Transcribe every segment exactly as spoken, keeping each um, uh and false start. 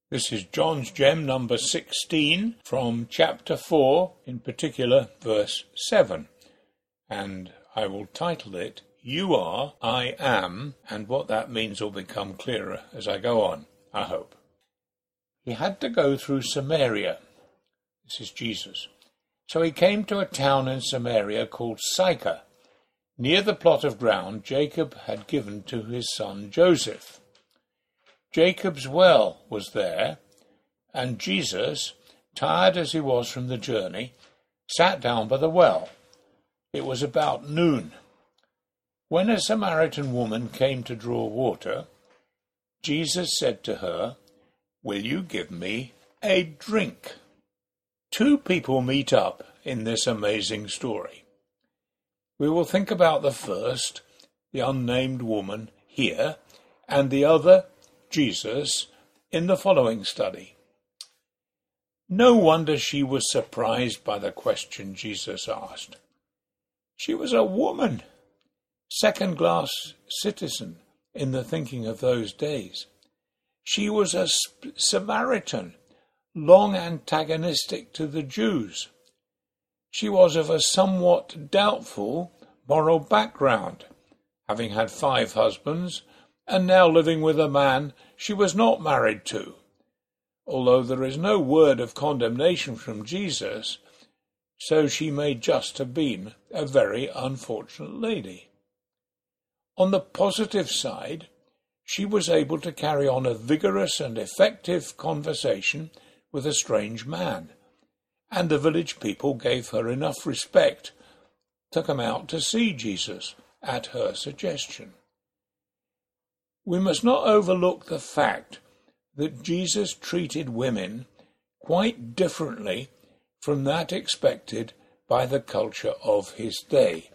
This is John's Gem number sixteen from chapter four, in particular verse seven. And I will title it, You Are, I Am, and what that means will become clearer as I go on, I hope. He had to go through Samaria. This is Jesus. So he came to a town in Samaria called Sychar, near the plot of ground Jacob had given to his son Joseph. Jacob's well was there, and Jesus, tired as he was from the journey, sat down by the well. It was about noon. When a Samaritan woman came to draw water, Jesus said to her, "Will you give me a drink?" Two people meet up in this amazing story. We will think about the first, the unnamed woman, here, and the other, Jesus, in the following study. No wonder she was surprised by the question Jesus asked. She was a woman, second-class citizen in the thinking of those days. She was a Samaritan, long antagonistic to the Jews. She was of a somewhat doubtful moral background, having had five husbands, and now living with a man she was not married to, although there is no word of condemnation from Jesus, so she may just have been a very unfortunate lady. On the positive side, she was able to carry on a vigorous and effective conversation with a strange man, and the village people gave her enough respect to come out to see Jesus at her suggestion. We must not overlook the fact that Jesus treated women quite differently from that expected by the culture of his day.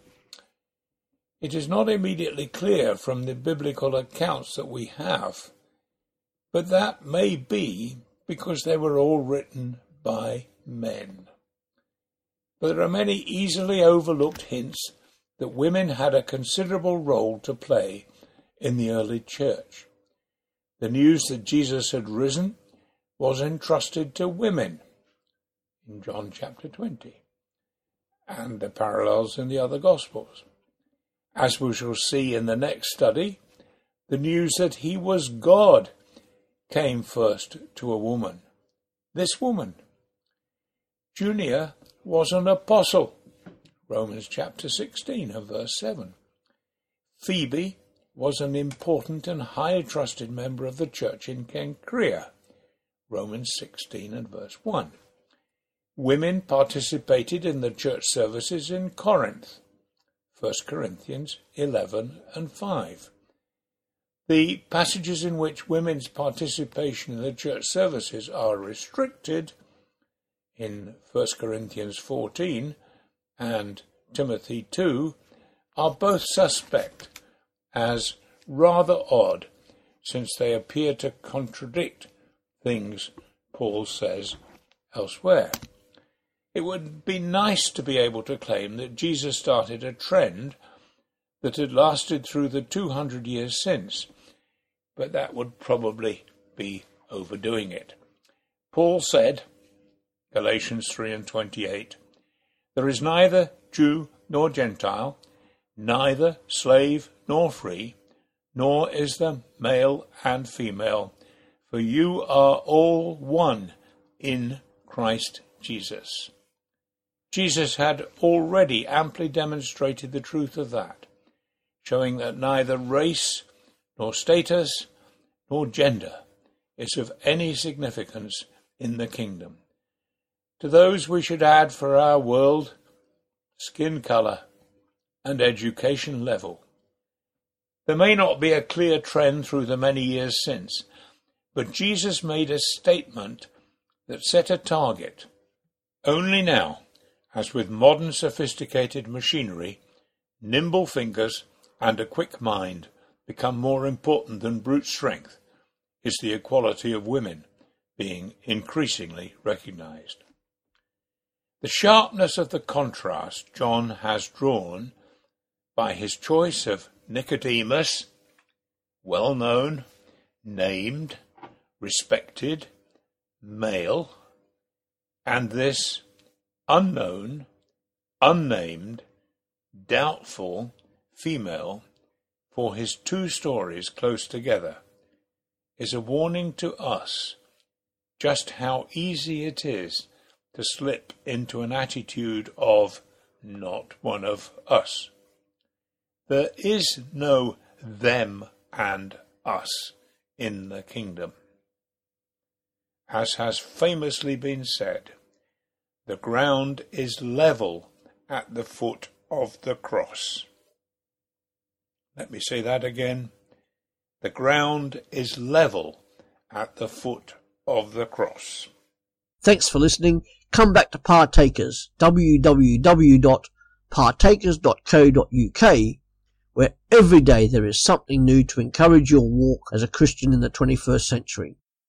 It is not immediately clear from the biblical accounts that we have, but that may be because they were all written by men. But there are many easily overlooked hints that women had a considerable role to play in the early church. The news that Jesus had risen was entrusted to women in John chapter twenty, and the parallels in the other Gospels. As we shall see in the next study, the news that he was God came first to a woman, this woman. Junia was an apostle, Romans chapter sixteen and verse seven. Phoebe was an important and highly trusted member of the church in Cenchrea, Romans sixteen and verse one. Women participated in the church services in Corinth, First Corinthians eleven and five. The passages in which women's participation in the church services are restricted, in First Corinthians fourteen and Timothy two, are both suspect as rather odd, since they appear to contradict things Paul says elsewhere. It would be nice to be able to claim that Jesus started a trend that had lasted through the two hundred years since, but that would probably be overdoing it. Paul said, Galatians three and twenty-eight, "There is neither Jew nor Gentile, neither slave nor free, nor is there male and female, for you are all one in Christ Jesus." Jesus had already amply demonstrated the truth of that, showing that neither race, nor status, nor gender is of any significance in the kingdom. To those we should add for our world skin colour and education level. There may not be a clear trend through the many years since, but Jesus made a statement that set a target. Only now, as with modern sophisticated machinery, nimble fingers and a quick mind become more important than brute strength, is the equality of women being increasingly recognized. The sharpness of the contrast John has drawn by his choice of Nicodemus, well known, named, respected, male, and this unknown, unnamed, doubtful female for his two stories close together is a warning to us just how easy it is to slip into an attitude of not one of us. There is no them and us in the kingdom. As has famously been said, the ground is level at the foot of the cross. Let me say that again. The ground is level at the foot of the cross. Thanks for listening. Come back to Partakers, w w w dot partakers dot co dot u k, where every day there is something new to encourage your walk as a Christian in the twenty-first century.